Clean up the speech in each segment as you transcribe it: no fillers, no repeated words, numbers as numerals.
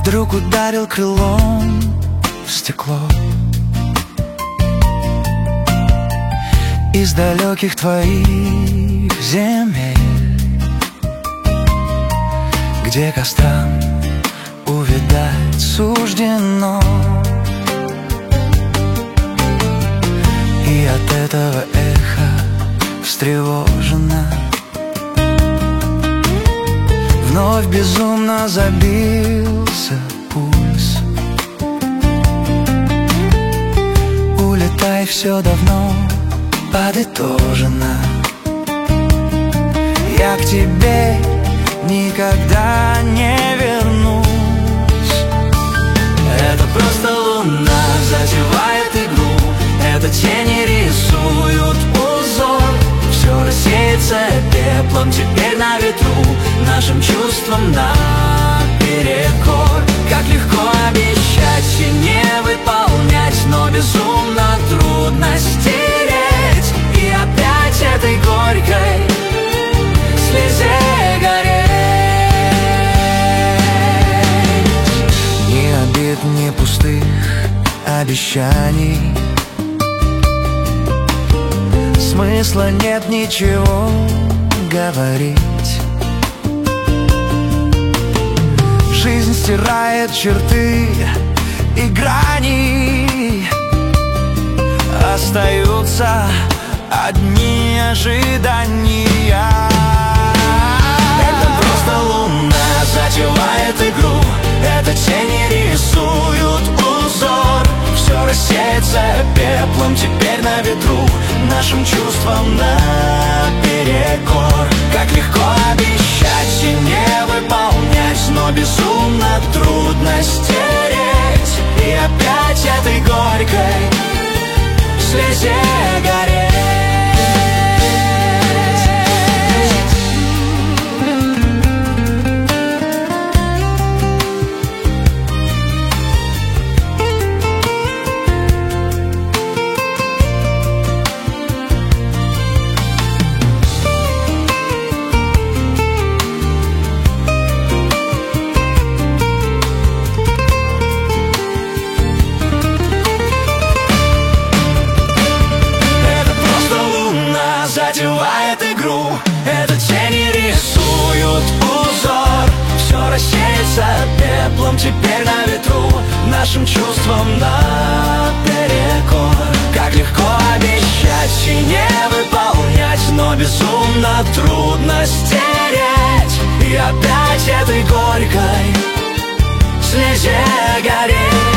вдруг ударил крылом в стекло. Из далеких твоих земель, где кострам увидать суждено. И от этого эхо встревожено. Вновь безумно забился пульс. Улетай, все давно подытожено. Я к тебе никогда не вернусь. Это просто луна затевает игру, это тени рисуют узор. Все рассеется пеплом теперь на ветру, нашим чувствам наперекор. Как легко обещать и не выполнять, но безумно трудно стереть. И опять этой горькой слезе гореть. Ни обид, ни пустых обещаний, смысла нет ничего говорить. Жизнь стирает черты и грани, остаются одни ожидания. Это просто луна затевает игру, это тени рисуют узор. Все рассеется пеплом теперь на ветру, нашим чувствам наперекор. Как легко обещать и не выполнять, но безумно трудно стереть. И опять этой горькой слезе гореть. Затевает игру, это тени рисуют узор. Все рассеется пеплом теперь на ветру, нашим чувствам наперекор. Как легко обещать и не выполнять, но безумно трудно стереть. И опять этой горькой слезе гореть.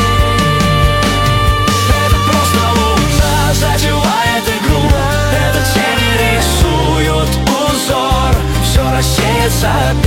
Это просто луна затевает игру, это тени рисуют узор. Все рассеется